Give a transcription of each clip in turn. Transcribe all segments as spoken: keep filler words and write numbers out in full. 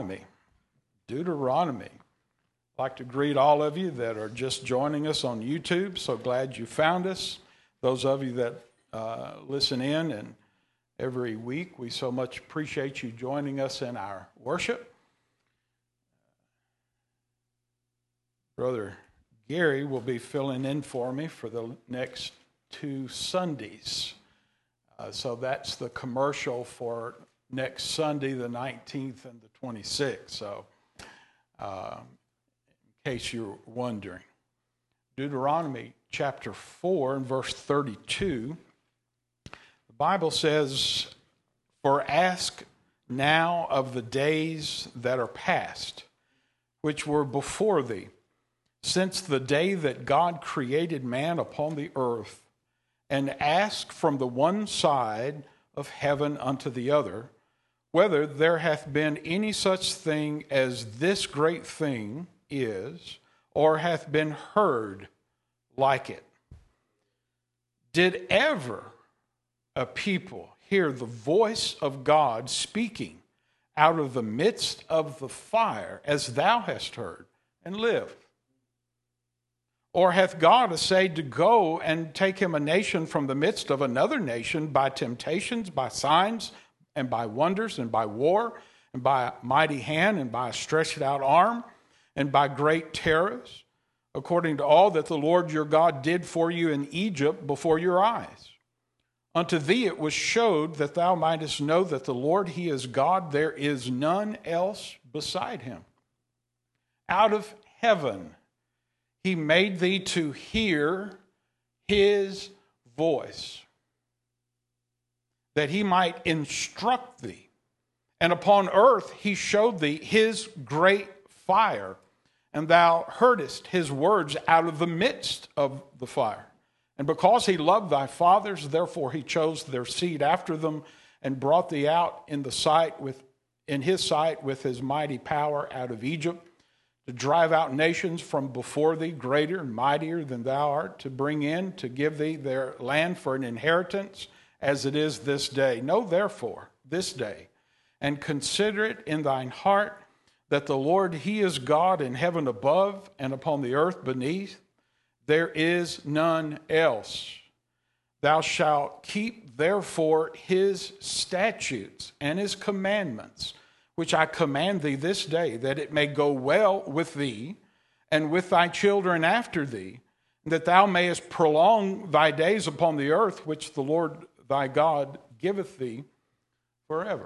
Deuteronomy. I'd like to greet all of you that are just joining us on YouTube. So glad you found us. Those of you that uh, listen in and every week, we so much appreciate you joining us in our worship. Brother Gary will be filling in for me for the next two Sundays. Uh, so that's the commercial for next Sunday, the nineteenth and the twenty-sixth. So uh, in case you're wondering. Deuteronomy chapter four and verse thirty-two, the Bible says, "For ask now of the days that are past, which were before thee, since the day that God created man upon the earth, and ask from the one side of heaven unto the other, whether there hath been any such thing as this great thing is, or hath been heard like it. Did ever a people hear the voice of God speaking out of the midst of the fire, as thou hast heard, and live? Or hath God essayed to go and take him a nation from the midst of another nation by temptations, by signs, and by wonders, and by war, and by a mighty hand, and by a stretched out arm, and by great terrors, according to all that the Lord your God did for you in Egypt before your eyes? Unto thee it was showed that thou mightest know that the Lord, he is God, there is none else beside him. Out of heaven he made thee to hear his voice, that he might instruct thee. And upon earth he showed thee his great fire, and thou heardest his words out of the midst of the fire. And because he loved thy fathers, therefore he chose their seed after them, and brought thee out in the sight with in his sight with his mighty power out of Egypt, to drive out nations from before thee, greater and mightier than thou art, to bring in, to give thee their land for an inheritance, as it is this day. Know therefore this day, and consider it in thine heart, that the Lord, he is God in heaven above, and upon the earth beneath. There is none else. Thou shalt keep therefore his statutes and his commandments, which I command thee this day, that it may go well with thee and with thy children after thee, that thou mayest prolong thy days upon the earth, which the Lord thy God giveth thee forever."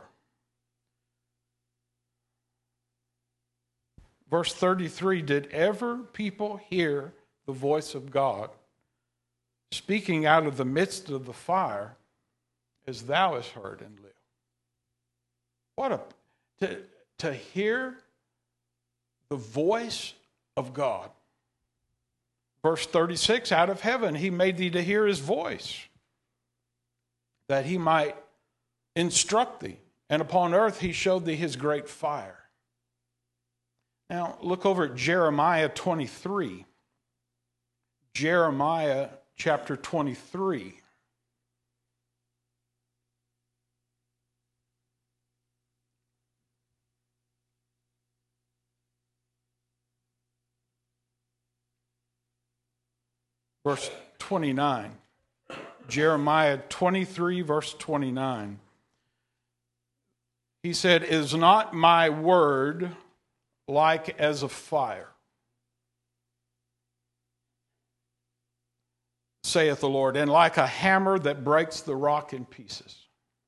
Verse thirty-three, did ever people hear the voice of God speaking out of the midst of the fire, as thou hast heard, and live? What a To, to hear the voice of God. Verse thirty-six, out of heaven he made thee to hear his voice, that he might instruct thee. And upon earth he showed thee his great fire. Now look over at Jeremiah twenty-three. Jeremiah chapter twenty-three. Verse twenty-nine, Jeremiah twenty-three, verse twenty-nine. He said, "Is not my word like as a fire, saith the Lord, and like a hammer that breaks the rock in pieces?"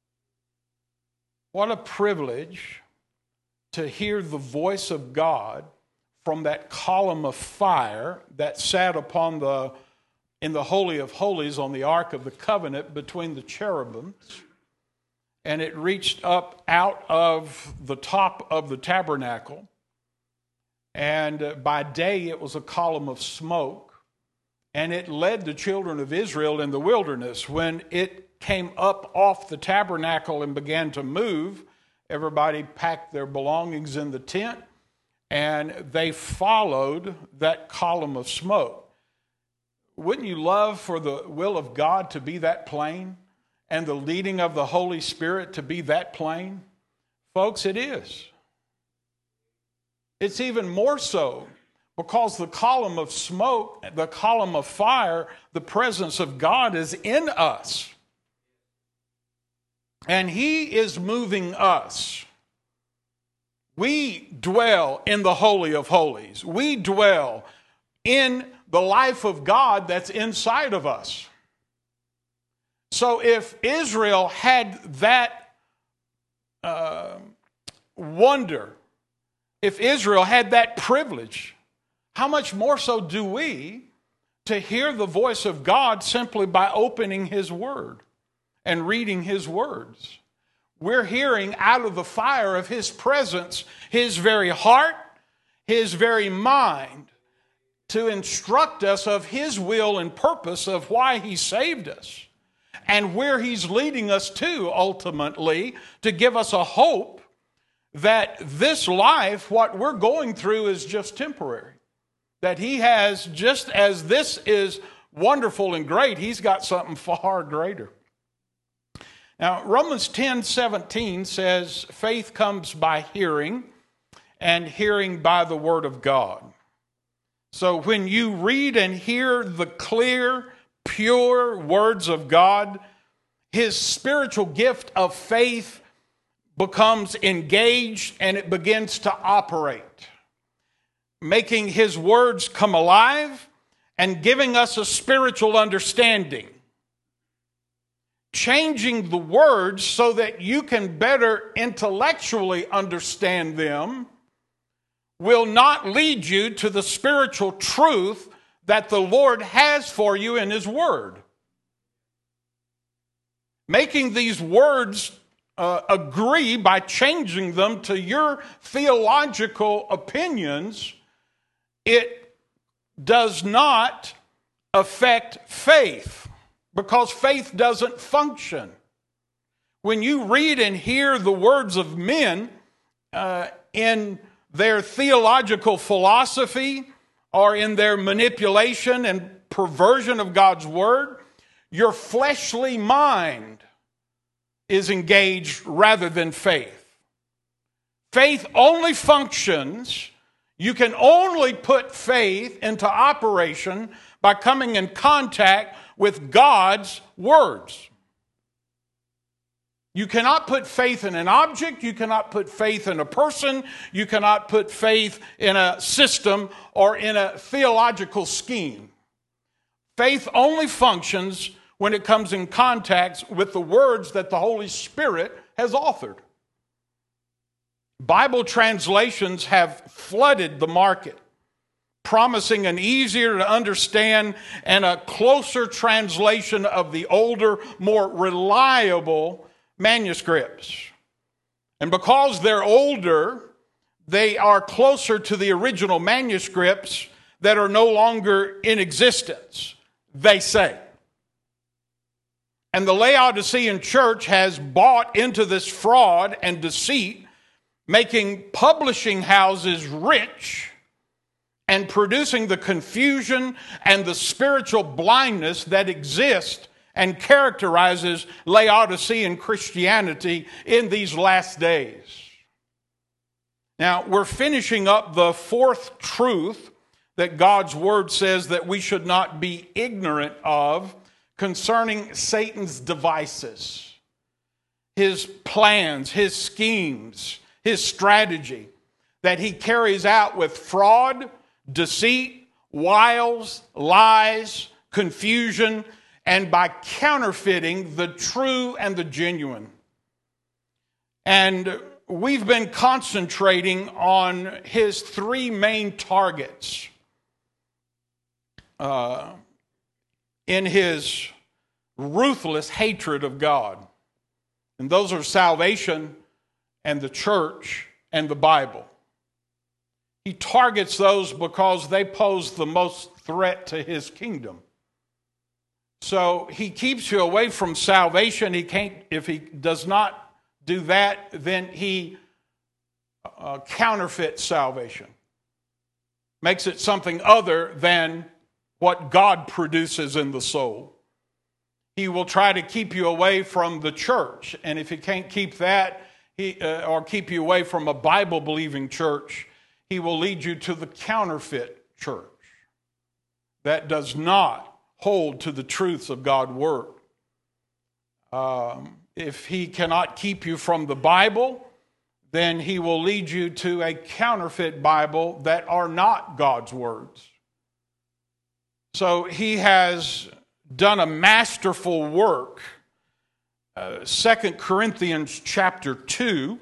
What a privilege to hear the voice of God from that column of fire that sat upon the in the Holy of Holies on the Ark of the Covenant between the cherubims, and it reached up out of the top of the tabernacle, and by day it was a column of smoke, and it led the children of Israel in the wilderness. When it came up off the tabernacle and began to move, everybody packed their belongings in the tent, and they followed that column of smoke. Wouldn't you love for the will of God to be that plain, and the leading of the Holy Spirit to be that plain? Folks, it is. It's even more so because the column of smoke, the column of fire, the presence of God is in us. And He is moving us. We dwell in the Holy of Holies. We dwell in the life of God that's inside of us. So if Israel had that uh, wonder, if Israel had that privilege, how much more so do we to hear the voice of God simply by opening His Word and reading His words? We're hearing out of the fire of His presence, His very heart, His very mind, to instruct us of His will and purpose of why He saved us and where He's leading us to ultimately, to give us a hope that this life, what we're going through, is just temporary. That He has, just as this is wonderful and great, He's got something far greater. Now, Romans ten seventeen says, faith comes by hearing, and hearing by the Word of God. So when you read and hear the clear, pure words of God, His spiritual gift of faith becomes engaged and it begins to operate, making His words come alive and giving us a spiritual understanding, changing the words so that you can better intellectually understand them, will not lead you to the spiritual truth that the Lord has for you in His Word. Making these words uh, agree by changing them to your theological opinions, it does not affect faith, because faith doesn't function. When you read and hear the words of men uh, in their theological philosophy or in their manipulation and perversion of God's Word, your fleshly mind is engaged rather than faith. Faith only functions, you can only put faith into operation by coming in contact with God's words. You cannot put faith in an object, you cannot put faith in a person, you cannot put faith in a system or in a theological scheme. Faith only functions when it comes in contact with the words that the Holy Spirit has authored. Bible translations have flooded the market, promising an easier to understand and a closer translation of the older, more reliable manuscripts. And because they're older, they are closer to the original manuscripts that are no longer in existence, they say. And the Laodicean church has bought into this fraud and deceit, making publishing houses rich and producing the confusion and the spiritual blindness that exists and characterizes Laodicean Christianity in these last days. Now, we're finishing up the fourth truth that God's Word says that we should not be ignorant of concerning Satan's devices, his plans, his schemes, his strategy that he carries out with fraud, deceit, wiles, lies, confusion, and by counterfeiting the true and the genuine. And we've been concentrating on his three main targets uh, in his ruthless hatred of God. And those are salvation and the church and the Bible. He targets those because they pose the most threat to his kingdom. So he keeps you away from salvation. He can't, if he does not do that, then he uh, counterfeits salvation. Makes it something other than what God produces in the soul. He will try to keep you away from the church. And if he can't keep that, he, uh, or keep you away from a Bible-believing church, he will lead you to the counterfeit church that does not hold to the truths of God's word. Um, if he cannot keep you from the Bible, then he will lead you to a counterfeit Bible that are not God's words. So he has done a masterful work. Uh, Second Corinthians chapter two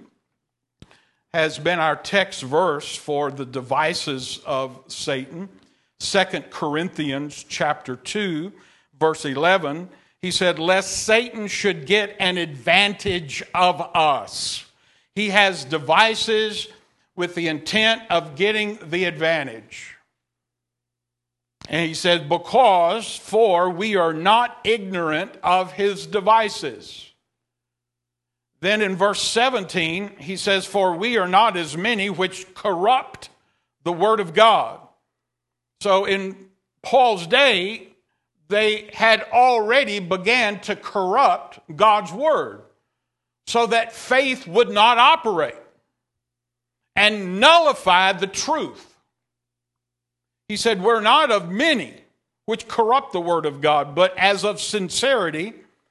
has been our text verse for the devices of Satan. Second Corinthians chapter two, verse eleven, he said, lest Satan should get an advantage of us. He has devices with the intent of getting the advantage. And he said, because, for we are not ignorant of his devices. Then in verse seventeen, he says, for we are not as many which corrupt the word of God. So in Paul's day, they had already began to corrupt God's word so that faith would not operate and nullify the truth. He said, we're not of many which corrupt the word of God, but as of sincerity,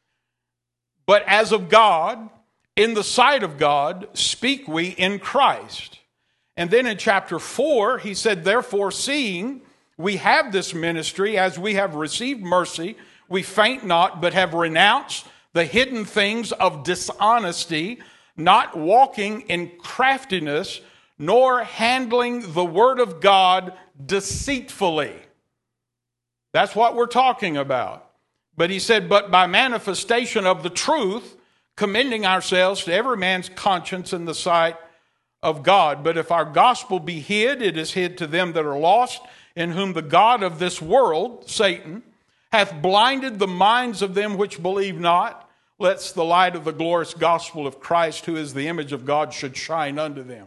but as of God, in the sight of God, speak we in Christ. And then in chapter four, he said, therefore, seeing we have this ministry, as we have received mercy, we faint not, but have renounced the hidden things of dishonesty, not walking in craftiness, nor handling the word of God deceitfully. That's what we're talking about. But he said, but by manifestation of the truth, commending ourselves to every man's conscience in the sight of God. But if our gospel be hid, it is hid to them that are lost, in whom the God of this world, Satan, hath blinded the minds of them which believe not, lest the light of the glorious gospel of Christ, who is the image of God, should shine unto them.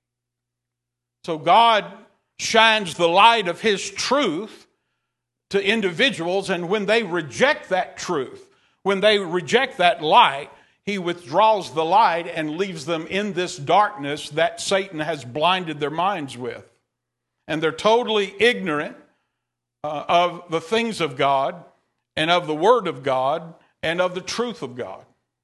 So God shines the light of his truth to individuals, and when they reject that truth, when they reject that light, he withdraws the light and leaves them in this darkness that Satan has blinded their minds with. And they're totally ignorant uh, of the things of God and of the Word of God and of the truth of God.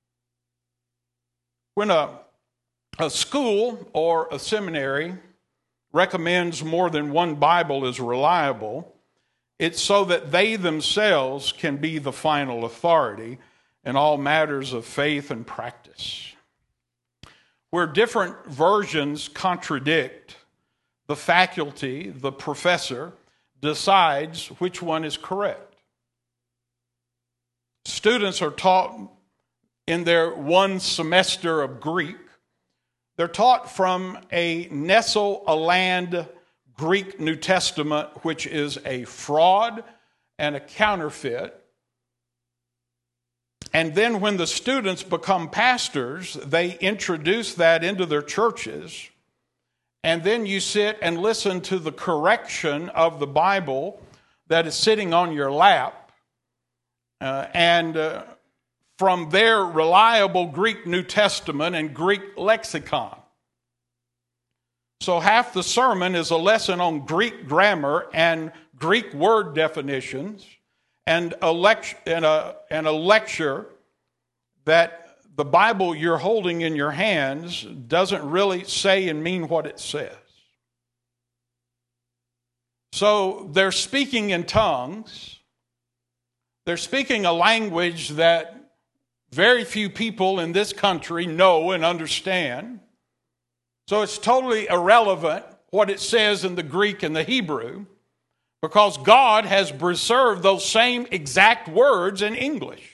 When a, a school or a seminary recommends more than one Bible as reliable, it's so that they themselves can be the final authority in all matters of faith and practice. Where different versions contradict, the faculty, the professor, decides which one is correct. Students are taught in their one semester of Greek. They're taught from a Nestle-Aland Greek New Testament, which is a fraud and a counterfeit. And then when the students become pastors, they introduce that into their churches. And then you sit and listen to the correction of the Bible that is sitting on your lap. Uh, and uh, from their reliable Greek New Testament and Greek lexicon. So half the sermon is a lesson on Greek grammar and Greek word definitions, and a, lect- and a, and a lecture that the Bible you're holding in your hands doesn't really say and mean what it says. So they're speaking in tongues. They're speaking a language that very few people in this country know and understand. So it's totally irrelevant what it says in the Greek and the Hebrew, because God has preserved those same exact words in English.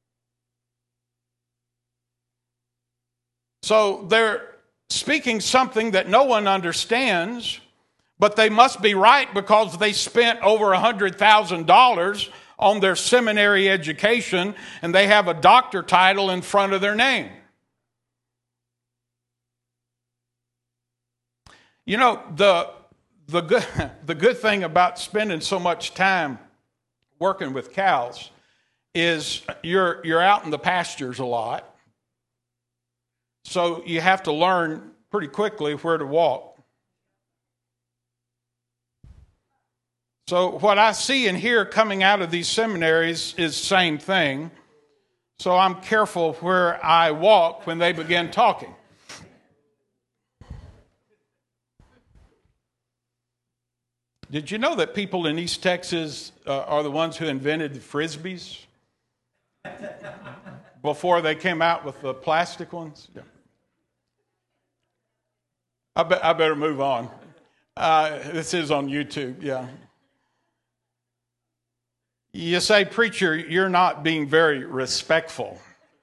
So they're speaking something that no one understands, but they must be right because they spent over one hundred thousand dollars on their seminary education and they have a doctor title in front of their name. You know, the, the, good, the good thing about spending so much time working with cows is you're, you're out in the pastures a lot. So you have to learn pretty quickly where to walk. So what I see and hear coming out of these seminaries is the same thing. So I'm careful where I walk when they begin talking. Did you know that people in East Texas uh, are the ones who invented the Frisbees before they came out with the plastic ones? Yeah. I, be- I better move on. Uh, this is on YouTube, yeah. You say, preacher, you're not being very respectful.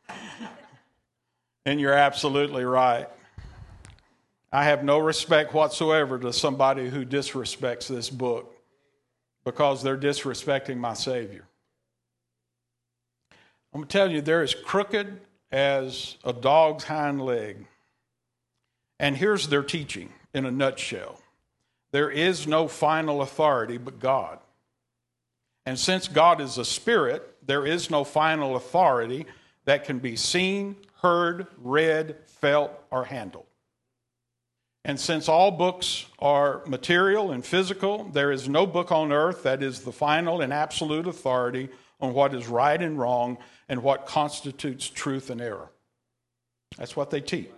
And you're absolutely right. I have no respect whatsoever to somebody who disrespects this book because they're disrespecting my Savior. I'm going to tell you, they're as crooked as a dog's hind leg. And here's their teaching in a nutshell. There is no final authority but God. And since God is a spirit, there is no final authority that can be seen, heard, read, felt, or handled. And since all books are material and physical, there is no book on earth that is the final and absolute authority on what is right and wrong and what constitutes truth and error. That's what they teach.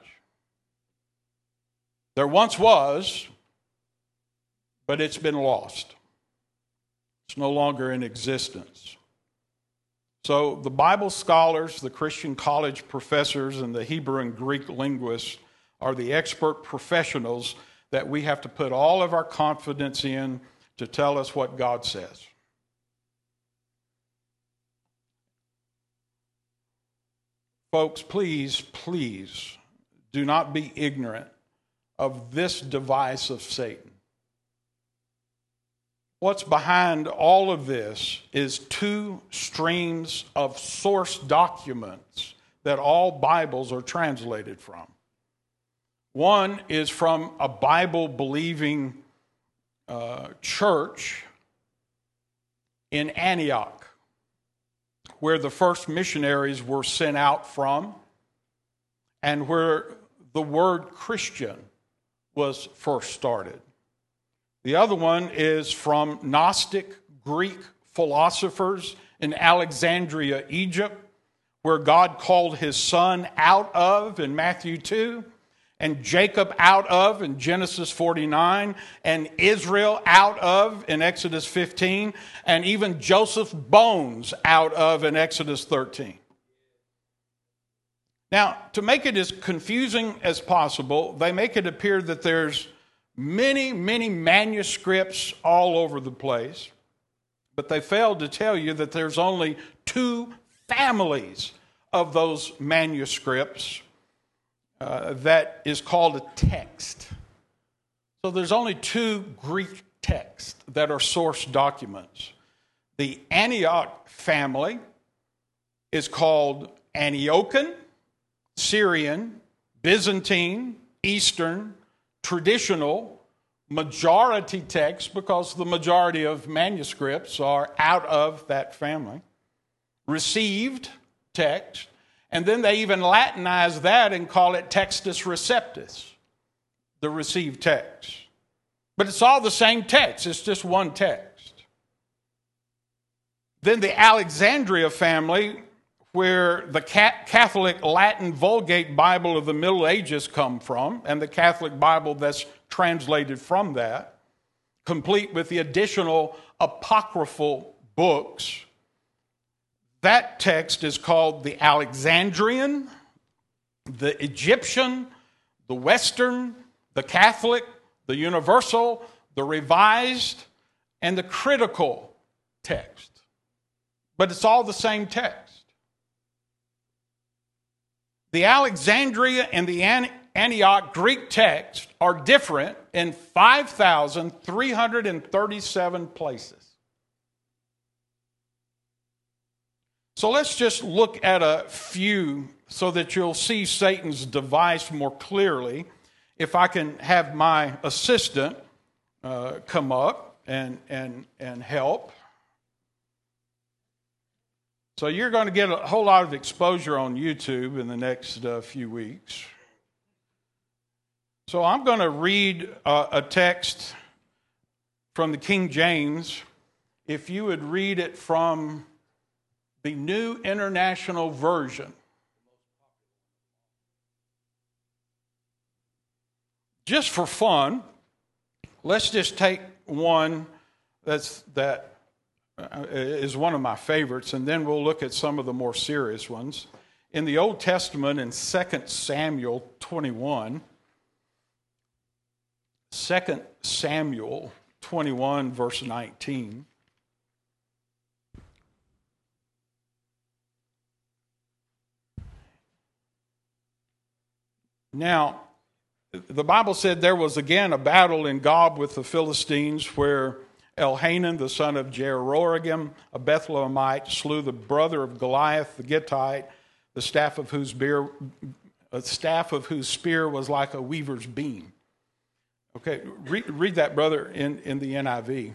There once was, but it's been lost. It's no longer in existence. So the Bible scholars, the Christian college professors, and the Hebrew and Greek linguists are the expert professionals that we have to put all of our confidence in to tell us what God says. Folks, please, please do not be ignorant of this device of Satan. What's behind all of this is two streams of source documents that all Bibles are translated from. One is from a Bible-believing uh, church in Antioch, where the first missionaries were sent out from, and where the word Christian was first started. The other one is from Gnostic Greek philosophers in Alexandria, Egypt, where God called his son out of in Matthew two, and Jacob out of in Genesis forty-nine, and Israel out of in Exodus fifteen, and even Joseph's bones out of in Exodus thirteen. Now, to make it as confusing as possible, they make it appear that there's many, many manuscripts all over the place, but they failed to tell you that there's only two families of those manuscripts uh, that is called a text. So there's only two Greek texts that are source documents. The Antioch family is called Antiochian, Syrian, Byzantine, Eastern, traditional, majority text, because the majority of manuscripts are out of that family, received text, and then they even Latinize that and call it Textus Receptus, the received text. But it's all the same text, it's just one text. Then the Alexandria family, where the Catholic Latin Vulgate Bible of the Middle Ages come from, and the Catholic Bible that's translated from that, complete with the additional apocryphal books. That text is called the Alexandrian, the Egyptian, the Western, the Catholic, the Universal, the Revised, and the Critical text. But it's all the same text. The Alexandria and the Antioch Greek text are different in five thousand three hundred thirty-seven places. So let's just look at a few so that you'll see Satan's device more clearly. If I can have my assistant uh, come up and, and, and help. So you're going to get a whole lot of exposure on YouTube in the next uh, few weeks. So I'm going to read uh, a text from the King James if you would read it from the New International Version. Just for fun, let's just take one that's that is one of my favorites, and then we'll look at some of the more serious ones. In the Old Testament, in Second Samuel twenty-one, Second Samuel twenty-one, verse nineteen. Now, the Bible said there was again a battle in Gob with the Philistines where Elhanan, the son of Jeroham, a Bethlehemite, slew the brother of Goliath the Gittite, the staff of whose spear, a staff of whose spear was like a weaver's beam. Okay, read, read that, brother, in, in the N I V.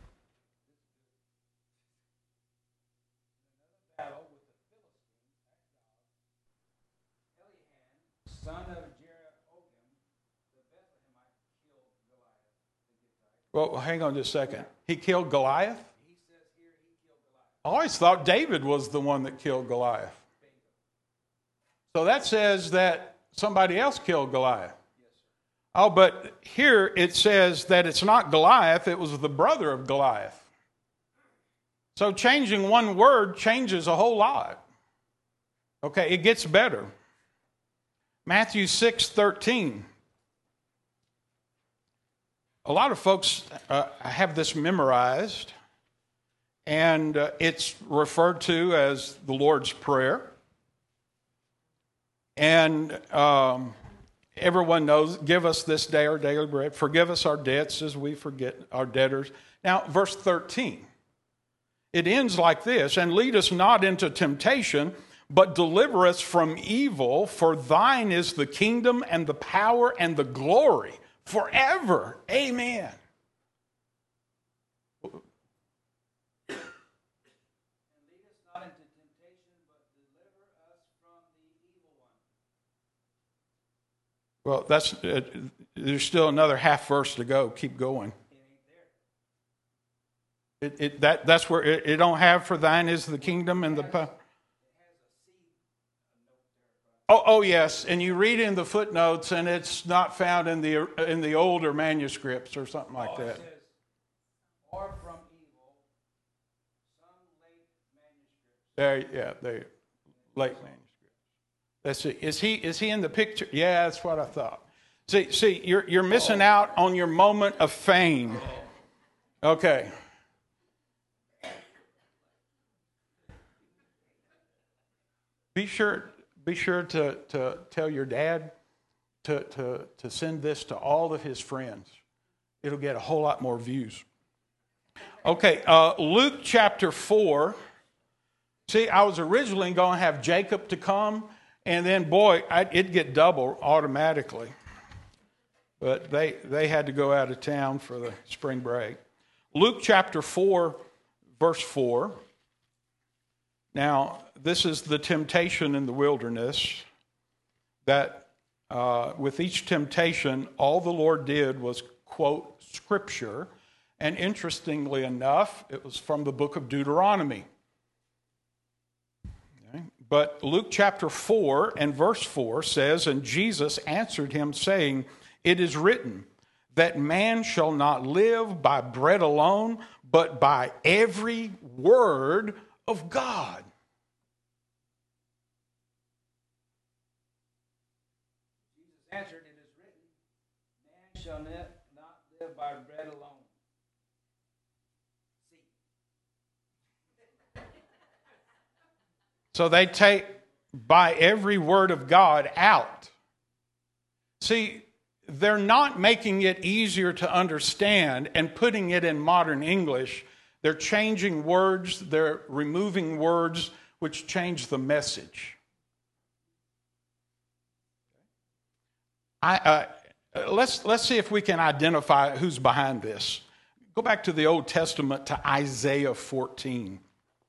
Well, hang on just a second. He killed Goliath? I always thought David was the one that killed Goliath. So that says that somebody else killed Goliath. Oh, but here it says that it's not Goliath, it was the brother of Goliath. So changing one word changes a whole lot. Okay, it gets better. Matthew six thirteen. A lot of folks uh, have this memorized, and uh, it's referred to as the Lord's Prayer. And um, everyone knows, give us this day our daily bread. Forgive us our debts as we forget our debtors. Now, verse thirteen. It ends like this, and lead us not into temptation, but deliver us from evil, for thine is the kingdom and the power and the glory forever. Amen. And lead us not into temptation, but deliver us from the evil one. Well, that's uh, there's still another half verse to go. Keep going. It, it that that's where it, it don't have for thine is the kingdom and the power. Oh, oh yes, and you read in the footnotes, and it's not found in the in the older manuscripts or something like Oh, that. it says, or from evil, some late manuscripts. There, yeah, there, late manuscripts. Let's see. Is he is he in the picture? Yeah, that's what I thought. See, see, you're you're missing out on your moment of fame. Okay. Be sure. Be sure to, to tell your dad to, to, to send this to all of his friends. It'll get a whole lot more views. Okay, uh, Luke chapter four. See, I was originally going to have Jacob to come, and then, boy, I, it'd get double automatically. But they, they had to go out of town for the spring break. Luke chapter four, verse four. Now, this is the temptation in the wilderness that uh, with each temptation, all the Lord did was quote Scripture. And interestingly enough, it was from the book of Deuteronomy. Okay. But Luke chapter four and verse four says, and Jesus answered him saying, it is written that man shall not live by bread alone, but by every word of God. Jesus answered, it is written, man shall not live by bread alone. See. So they take by every word of God out. See, they're not making it easier to understand and putting it in modern English. They're changing words, they're removing words which change the message. I, uh, let's, let's see if we can identify who's behind this. Go back to the Old Testament to Isaiah fourteen.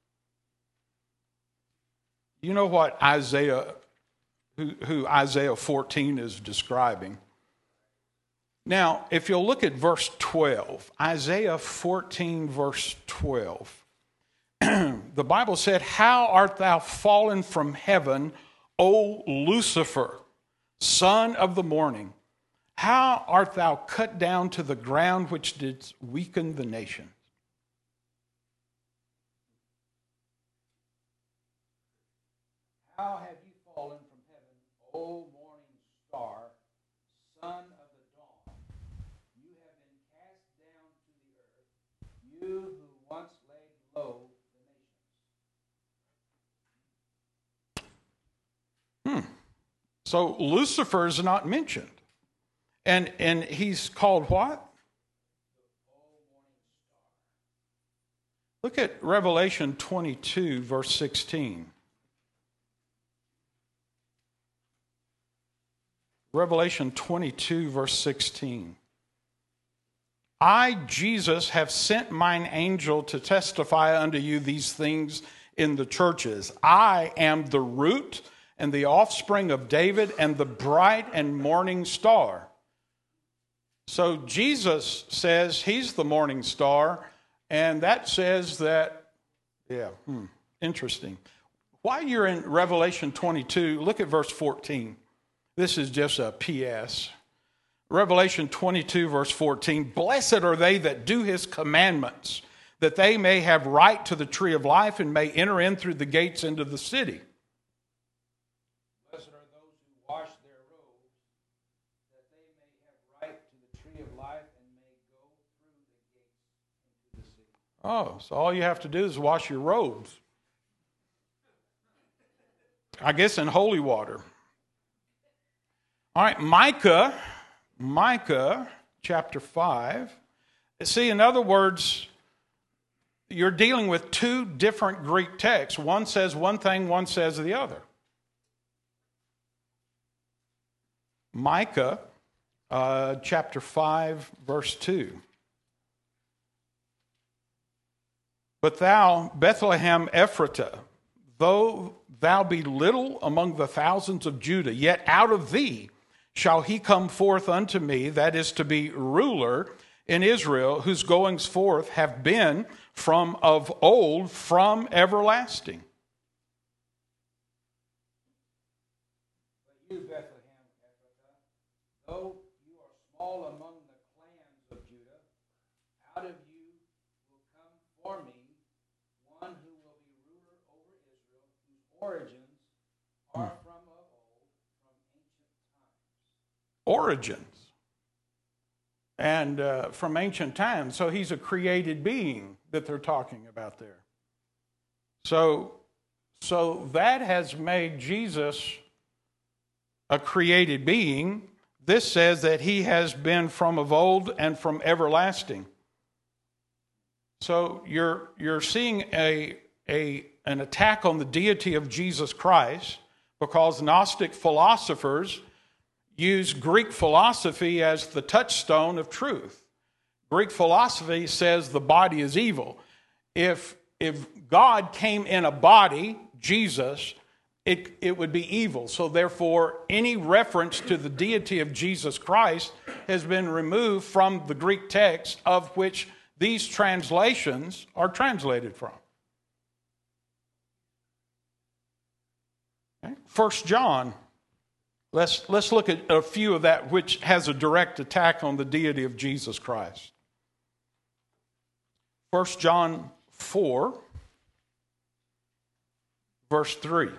You know what Isaiah, who, who Isaiah fourteen is describing? Now, if you'll look at verse twelve, Isaiah fourteen, verse twelve, the Bible said, "How art thou fallen from heaven, O Lucifer, son of the morning? How art thou cut down to the ground, which didst weaken the nation?" How have you fallen from heaven, O morning star, son of the dawn? You have been cast down to the earth, you who once laid low the nations. Hmm. So Lucifer is not mentioned. And, and he's called what? Look at Revelation twenty-two, verse sixteen. Revelation twenty-two, verse sixteen. "I, Jesus, have sent mine angel to testify unto you these things in the churches. I am the root and the offspring of David and the bright and morning star." So Jesus says he's the morning star, and that says that, yeah, hmm, interesting. While you're in Revelation twenty-two, look at verse fourteen. This is just a P S. Revelation twenty-two, verse fourteen, "Blessed are they that do his commandments, that they may have right to the tree of life and may enter in through the gates into the city." Blessed are those who wash their robes, that they may have right to the tree of life and may go through the gates into the city. Oh, so all you have to do is wash your robes. I guess in holy water. All right, Micah, Micah chapter five. See, in other words, you're dealing with two different Greek texts. One says one thing, one says the other. Micah uh, chapter five, verse two. "But thou, Bethlehem Ephratah, though thou be little among the thousands of Judah, yet out of thee shall he come forth unto me, that is to be ruler in Israel, whose goings forth have been from of old, from everlasting." But you, Bethlehem Ephratah, though you are small among the clans of Judah, out of you will come for me one who will be ruler over Israel, whose origins are from of old, from ancient times. Origins. And uh, from ancient times. So he's a created being that they're talking about there. So, so that has made Jesus a created being. This says that he has been from of old and from everlasting. So you're you're seeing a, a an attack on the deity of Jesus Christ, because Gnostic philosophers use Greek philosophy as the touchstone of truth. Greek philosophy says the body is evil. If if God came in a body, Jesus, it, it would be evil. So therefore, any reference to the deity of Jesus Christ has been removed from the Greek text, of which these translations are translated from. Okay. First John. Let's, let's look at a few of that which has a direct attack on the deity of Jesus Christ. First John four, verse three.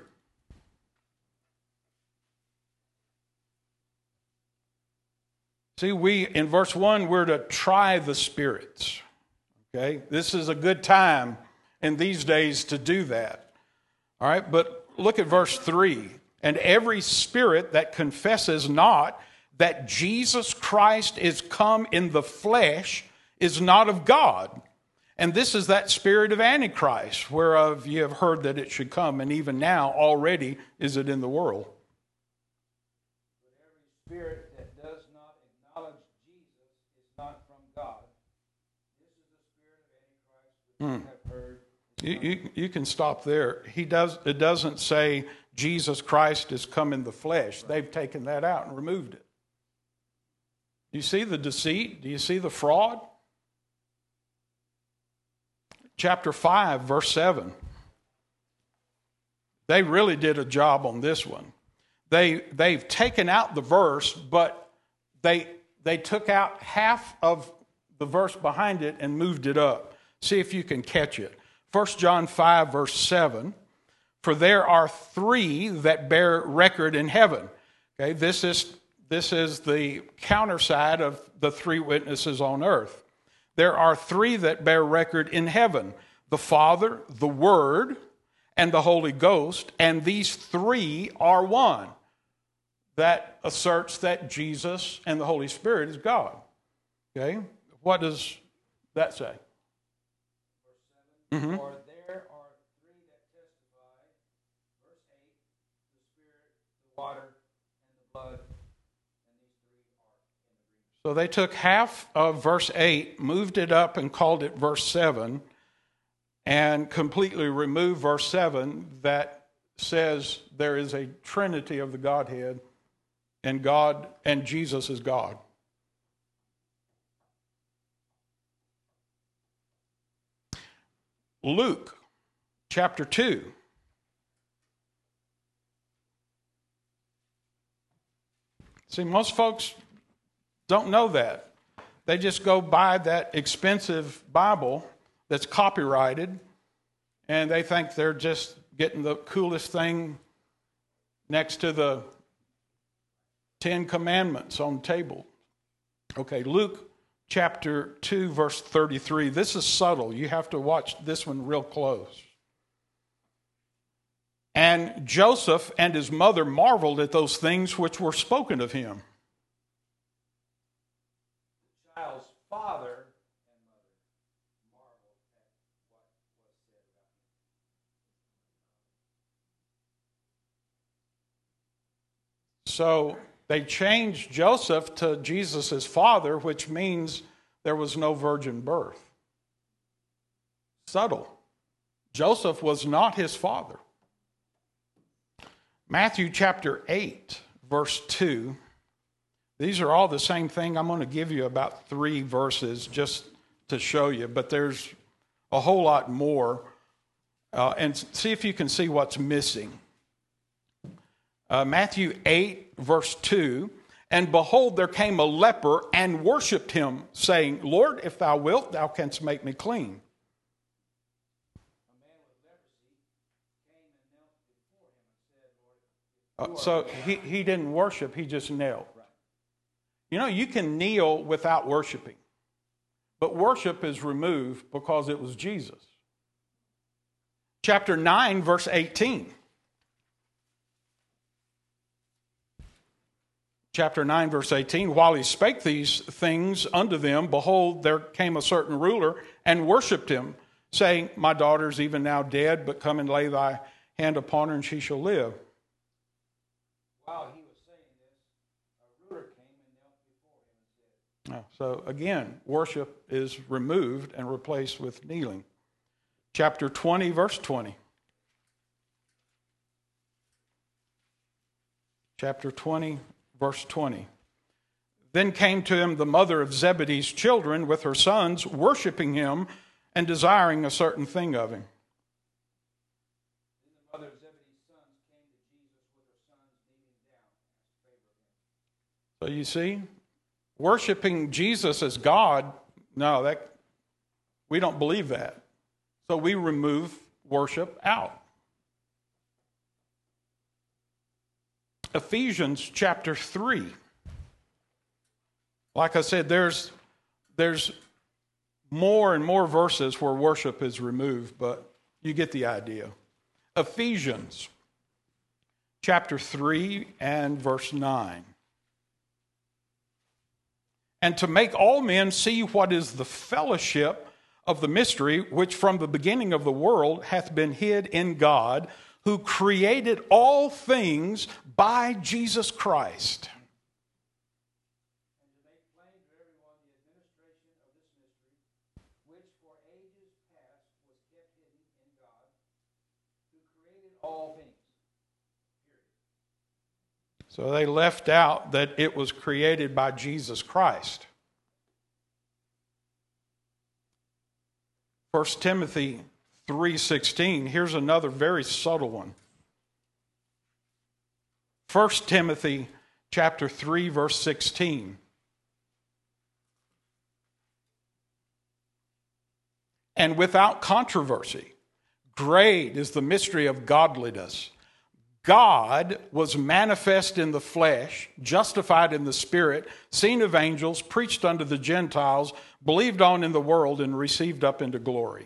See, we, in verse one, we're to try the spirits. Okay? This is a good time in these days to do that. All right? But look at verse three. "And every spirit that confesses not that Jesus Christ is come in the flesh is not of God. And this is that spirit of Antichrist, whereof ye have heard that it should come, and even now already is it in the world." But every spirit that does not acknowledge Jesus is not from God. This is the spirit of Antichrist which Hmm. you have heard. You, you, you can stop there. He does. It doesn't say Jesus Christ is come in the flesh. They've taken that out and removed it. Do you see the deceit? Do you see the fraud? Chapter five, verse seven. They really did a job on this one. They, they've taken out the verse, but they, they took out half of the verse behind it and moved it up. See if you can catch it. First John five, verse seven. For there are three that bear record in heaven. Okay, this is, this is the counterside of the three witnesses on earth. There are three that bear record in heaven: the Father, the Word, and the Holy Ghost, and these three are one. That asserts that Jesus and the Holy Spirit is God. Okay? What does that say? Verse seven. Mm-hmm. For there are three that testify. Verse eight, the Spirit, the water, and the blood, and these three are in agreement. So they took half of verse eight, moved it up, and called it verse seven, and completely removed verse seven that says there is a trinity of the Godhead, and God and Jesus is God. Luke chapter two. See, most folks don't know that. They just go buy that expensive Bible that's copyrighted, and they think they're just getting the coolest thing next to the Ten Commandments on the table. Okay, Luke chapter two, verse thirty-three. This is subtle. You have to watch this one real close. And Joseph and his mother marveled at those things which were spoken of him. The child's father and mother marveled at what was said about him. So they changed Joseph to Jesus' father, which means there was no virgin birth. Subtle. Joseph was not his father. Matthew chapter eight, verse two. These are all the same thing. I'm going to give you about three verses just to show you, but there's a whole lot more. Uh, and see if you can see what's missing. Uh, Matthew eight, verse two. And behold, there came a leper and worshipped him, saying, Lord, if thou wilt, thou canst make me clean. Uh, so he, he didn't worship, he just knelt. You know, you can kneel without worshiping, but worship is removed because it was Jesus. Chapter nine, verse eighteen. Chapter nine, verse eighteen. While he spake these things unto them, behold, there came a certain ruler and worshipped him, saying, My daughter is even now dead, but come and lay thy hand upon her, and she shall live. While he was saying this, a ruler came and knelt before him and said, So again, worship is removed and replaced with kneeling. Chapter twenty, verse twenty. Chapter twenty, verse twenty. Then came to him the mother of Zebedee's children with her sons, worshiping him and desiring a certain thing of him. Then the mother of Zebedee's sons came to Jesus with her sons kneeling down and asked favor of him. So you see, worshiping Jesus as God, no, that we don't believe that. So we remove worship out. Ephesians chapter three. Like I said, there's, there's more and more verses where worship is removed, but you get the idea. Ephesians chapter three and verse nine. And to make all men see what is the fellowship of the mystery, which from the beginning of the world hath been hid in God, who created all things by Jesus Christ. And to make plain to everyone the administration of this mystery, which for ages past was kept hidden in God, who created all things. Period. So they left out that it was created by Jesus Christ. First Timothy three sixteen, here's another very subtle one. First Timothy chapter three, verse sixteen. And without controversy, great is the mystery of godliness. God was manifest in the flesh, justified in the spirit, seen of angels, preached unto the Gentiles, believed on in the world, and received up into glory.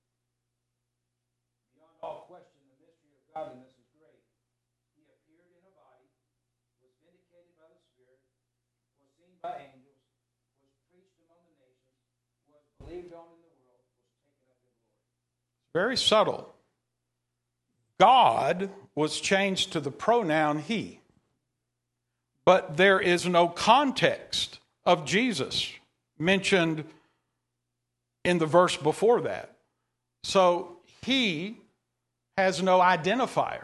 Beyond all question, the mystery of godliness is great. He appeared in a body, was vindicated by the Spirit, was seen by angels, was preached among the nations, was believed on in the world, was taken up in glory. Very subtle. God was changed to the pronoun he. But there is no context of Jesus mentioned in the verse before that. So he has no identifier.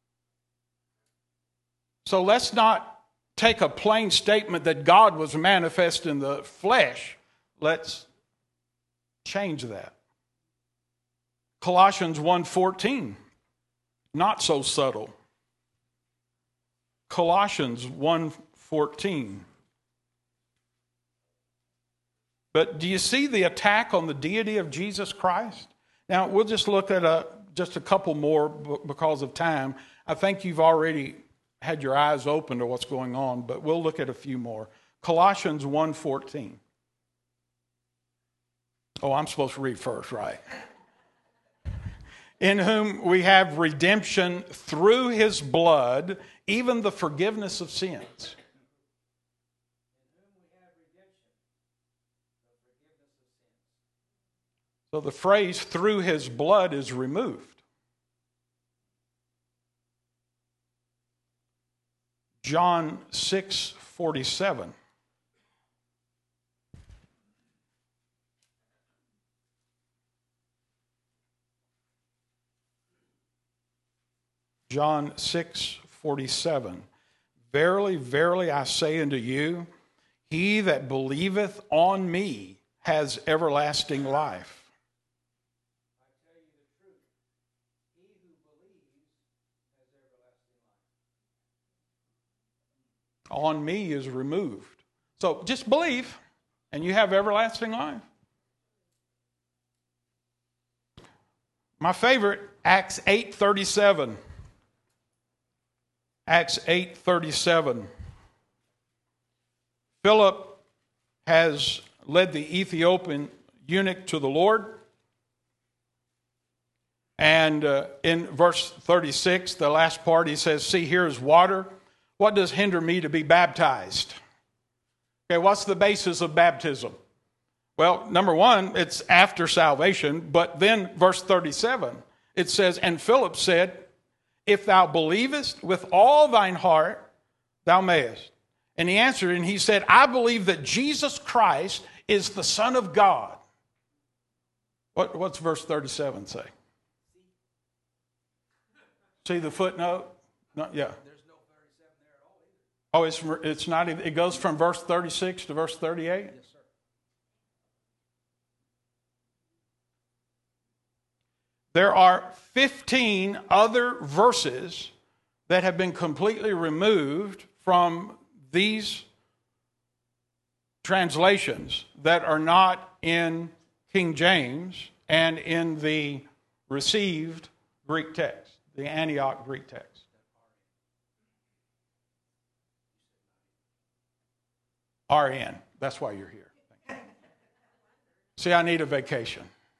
So let's not take a plain statement that God was manifest in the flesh. Let's change that. Colossians one fourteen. Not so subtle. Colossians one fourteen. But do you see the attack on the deity of Jesus Christ? Now, we'll just look at a, just a couple more because of time. I think you've already had your eyes open to what's going on, but we'll look at a few more. Colossians one fourteen. Oh, I'm supposed to read first, right? In whom we have redemption through his blood, even the forgiveness of sins. In whom we have redemption, the forgiveness of sins. So the phrase through his blood is removed. John six forty-seven. John six forty-seven. Verily, verily, I say unto you, he that believeth on me has everlasting life. I tell you the truth, he who believes has everlasting life. On me is removed. So just believe, and you have everlasting life. My favorite, Acts eight thirty-seven. Acts eight thirty-seven. Philip has led the Ethiopian eunuch to the Lord. And uh, in verse thirty-six, the last part, he says, see, here is water. What does hinder me to be baptized? Okay, what's the basis of baptism? Well, number one, it's after salvation. But then verse thirty-seven, it says, and Philip said, if thou believest with all thine heart, thou mayest. And he answered and he said, I believe that Jesus Christ is the Son of God. What, what's verse thirty-seven say? See the footnote? No, yeah. There's no thirty-seven there at all either. Oh, it's, it's not, it goes from verse thirty-six to verse thirty-eight? Yes, sir. There are fifteen other verses that have been completely removed from these translations that are not in King James and in the received Greek text, the Antioch Greek text. R N. That's why you're here. See, I need a vacation.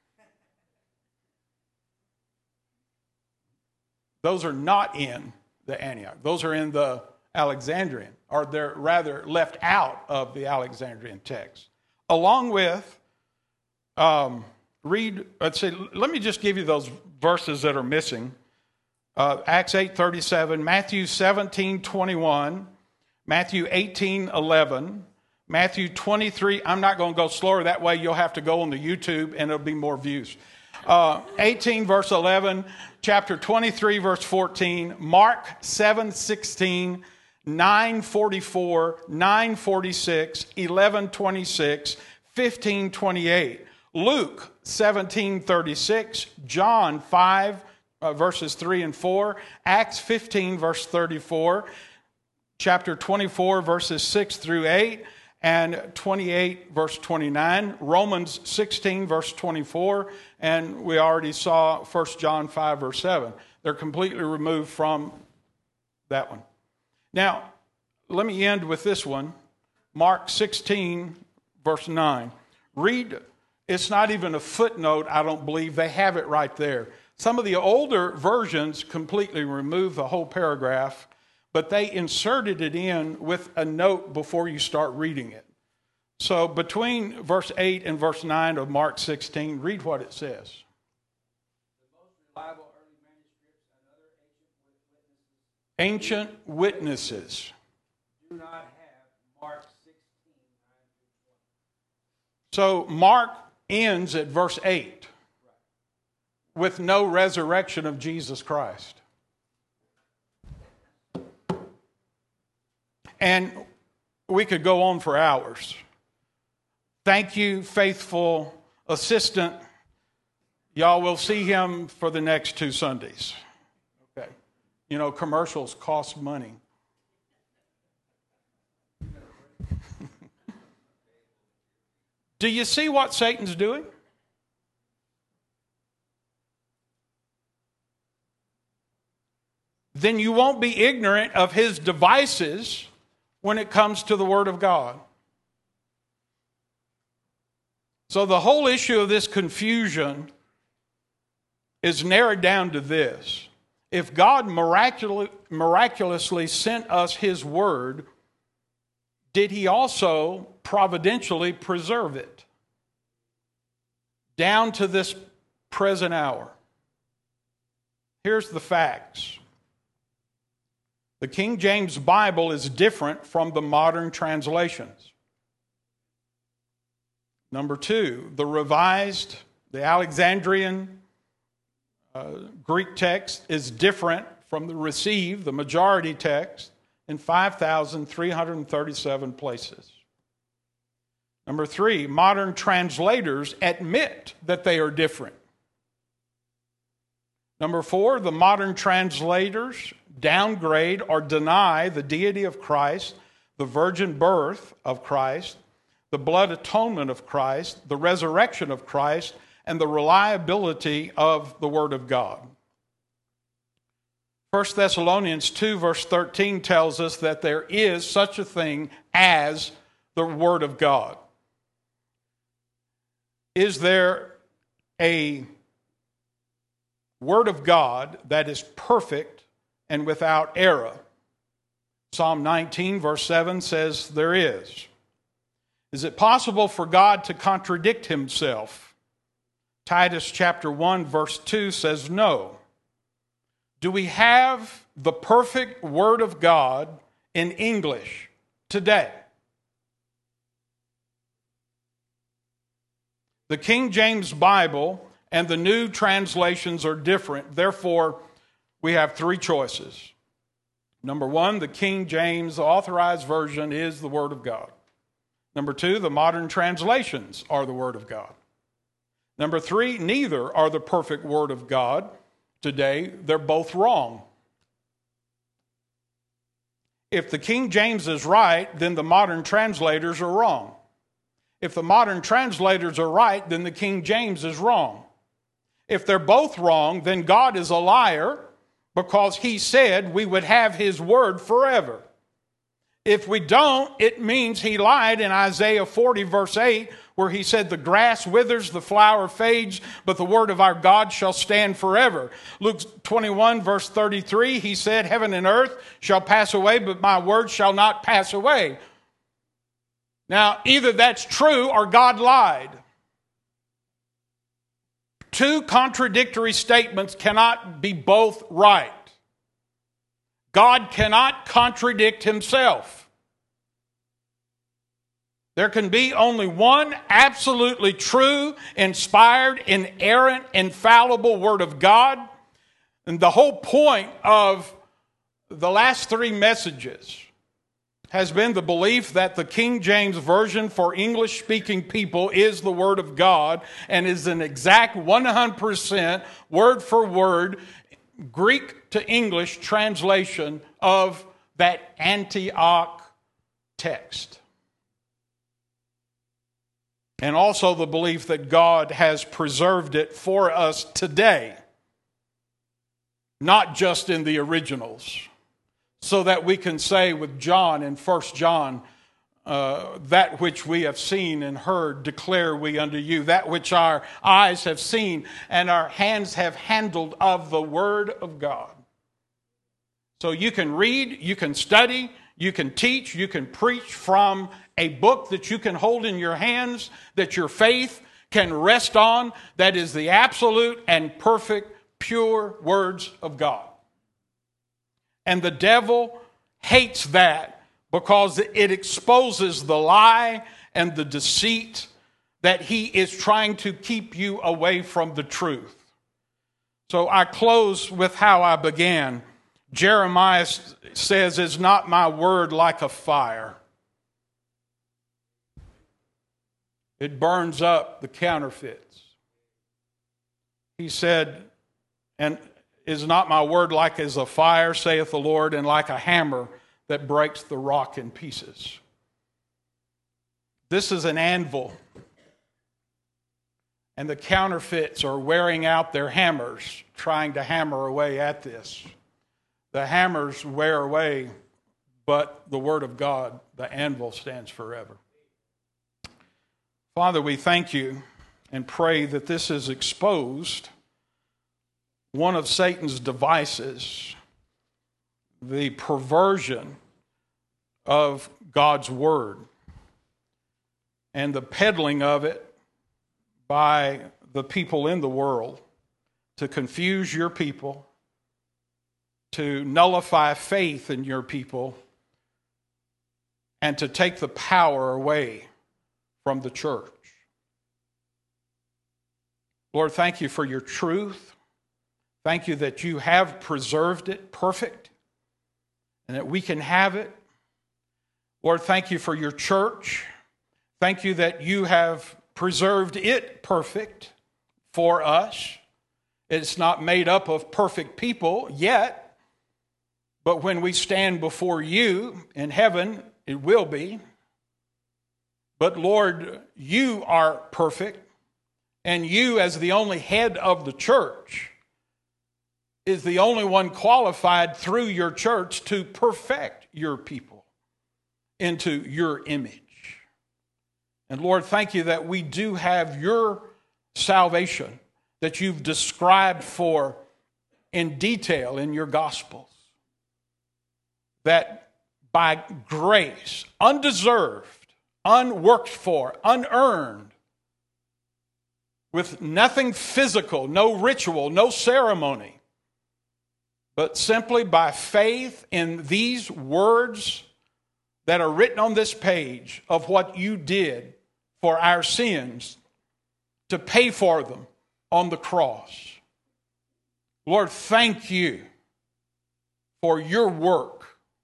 Those are not in the Antioch. Those are in the Alexandrian, or they're rather left out of the Alexandrian text. Along with, um, read, let's see, let me just give you those verses that are missing. Uh, Acts eight thirty-seven, Matthew seventeen twenty-one, Matthew eighteen eleven, Matthew twenty-three. I'm not going to go slower. That way you'll have to go on the YouTube and it'll be more views. Uh, eighteen verse eleven, chapter twenty-three verse fourteen, Mark seven sixteen, nine forty-four, nine forty-six, eleven twenty-six, fifteen twenty-eight. Luke seventeen thirty-six, John five, uh, verses three and four, Acts fifteen, verse thirty-four, chapter twenty-four, verses six through eight, and twenty-eight, verse twenty-nine, Romans sixteen, verse twenty-four, and we already saw First John five, verse seven. They're completely removed from that one. Now, let me end with this one, Mark sixteen, verse nine. Read, it's not even a footnote, I don't believe. They have it right there. Some of the older versions completely remove the whole paragraph, but they inserted it in with a note before you start reading it. So between verse eight and verse nine of Mark sixteen, read what it says. The most reliable early manuscripts and other Ancient witnesses do not have Mark sixteen, nine through twenty. So Mark ends at verse eight with no resurrection of Jesus Christ. And we could go on for hours. Thank you, faithful assistant. Y'all will see him for the next two Sundays. Okay. You know, commercials cost money. Do you see what Satan's doing? Then you won't be ignorant of his devices when it comes to the Word of God. So the whole issue of this confusion is narrowed down to this. If God miraculously, miraculously sent us his Word, did he also providentially preserve it down to this present hour? Here's the facts. The King James Bible is different from the modern translations. Number two, the revised, the Alexandrian uh, Greek text is different from the received, the majority text, in five thousand three hundred thirty-seven places. Number three, modern translators admit that they are different. Number four, the modern translators downgrade or deny the deity of Christ, the virgin birth of Christ, the blood atonement of Christ, the resurrection of Christ, and the reliability of the Word of God. First Thessalonians two, verse thirteen tells us that there is such a thing as the Word of God. Is there a Word of God that is perfect and without error? Psalm nineteen, verse seven says there is. Is it possible for God to contradict himself? Titus chapter one, verse two says no. Do we have the perfect Word of God in English today? The King James Bible and the new translations are different. Therefore, we have three choices. Number one, the King James Authorized Version is the Word of God. Number two, the modern translations are the Word of God. Number three, neither are the perfect Word of God today. They're both wrong. If the King James is right, then the modern translators are wrong. If the modern translators are right, then the King James is wrong. If they're both wrong, then God is a liar because he said we would have his word forever. If we don't, it means he lied in Isaiah forty, verse eight, where he said, the grass withers, the flower fades, but the word of our God shall stand forever. Luke twenty-one, verse thirty-three, he said, heaven and earth shall pass away, but my word shall not pass away. Now, either that's true or God lied. Two contradictory statements cannot be both right. God cannot contradict himself. There can be only one absolutely true, inspired, inerrant, infallible Word of God. And the whole point of the last three messages has been the belief that the King James Version for English-speaking people is the Word of God and is an exact one hundred percent word for word Greek to English translation of that Antioch text. And also the belief that God has preserved it for us today, not just in the originals, so that we can say with John in First John, uh, that which we have seen and heard declare we unto you, that which our eyes have seen and our hands have handled of the Word of God. So you can read, you can study, you can teach, you can preach from a book that you can hold in your hands, that your faith can rest on, that is the absolute and perfect, pure words of God. And the devil hates that because it exposes the lie and the deceit that he is trying to keep you away from the truth. So I close with how I began. Jeremiah says, "Is not my word like a fire? It burns up the counterfeits." He said, "And is not my word like as a fire, saith the Lord, and like a hammer that breaks the rock in pieces?" This is an anvil, and the counterfeits are wearing out their hammers, trying to hammer away at this. The hammers wear away, but the Word of God, the anvil, stands forever. Father, we thank you and pray that this is exposed, one of Satan's devices, the perversion of God's Word and the peddling of it by the people in the world to confuse your people, to nullify faith in your people, and to take the power away from the church. Lord, thank you for your truth. Thank you that you have preserved it perfect and that we can have it. Lord, thank you for your church. Thank you that you have preserved it perfect for us. It's not made up of perfect people yet, but when we stand before you in heaven, it will be. But Lord, you are perfect, and you, as the only head of the church, is the only one qualified through your church to perfect your people into your image. And Lord, thank you that we do have your salvation that you've described for in detail in your Gospels. That by grace, undeserved, unworked for, unearned, with nothing physical, no ritual, no ceremony, but simply by faith in these words that are written on this page of what you did for our sins to pay for them on the cross. Lord, thank you for your work.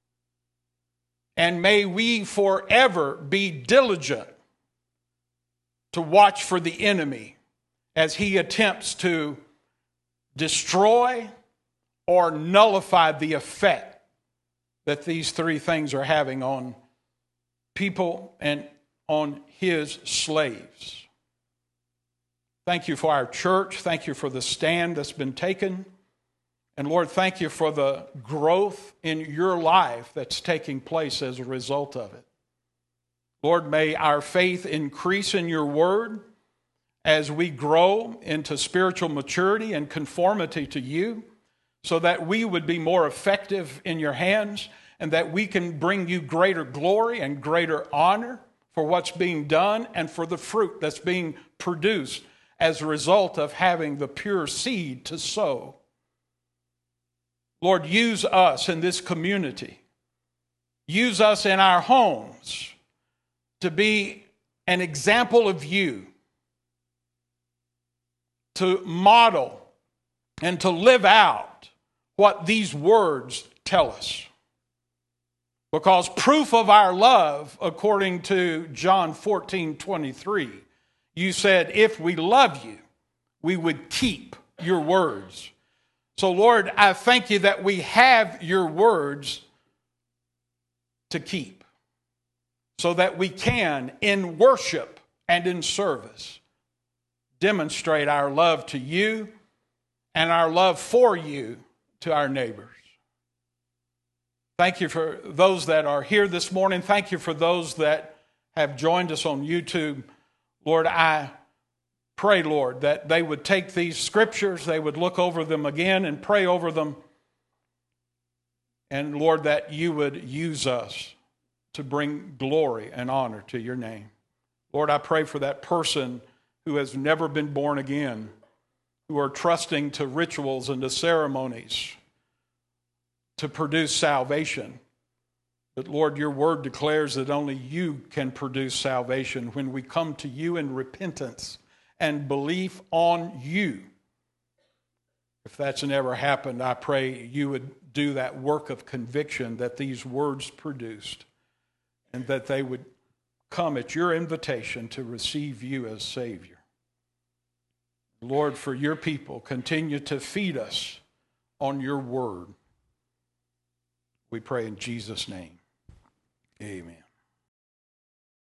And may we forever be diligent to watch for the enemy as he attempts to destroy or nullify the effect that these three things are having on people and on his slaves. Thank you for our church. Thank you for the stand that's been taken. And Lord, thank you for the growth in your life that's taking place as a result of it. Lord, may our faith increase in your word as we grow into spiritual maturity and conformity to you, so that we would be more effective in your hands and that we can bring you greater glory and greater honor for what's being done and for the fruit that's being produced as a result of having the pure seed to sow. Lord, use us in this community. Use us in our homes to be an example of you, to model and to live out what these words tell us. Because proof of our love, according to John fourteen twenty-three, you said, if we love you, we would keep your words. So, Lord, I thank you that we have your words to keep, so that we can, in worship and in service, demonstrate our love to you and our love for you to our neighbors. Thank you for those that are here this morning. Thank you for those that have joined us on YouTube. Lord, I pray, Lord, that they would take these scriptures, they would look over them again and pray over them. And Lord, that you would use us to bring glory and honor to your name. Lord, I pray for that person who has never been born again, who are trusting to rituals and to ceremonies to produce salvation. But Lord, your word declares that only you can produce salvation when we come to you in repentance and belief on you. If that's never happened, I pray you would do that work of conviction that these words produced, and that they would come at your invitation to receive you as Savior. Lord, for your people, continue to feed us on your word. We pray in Jesus' name. Amen.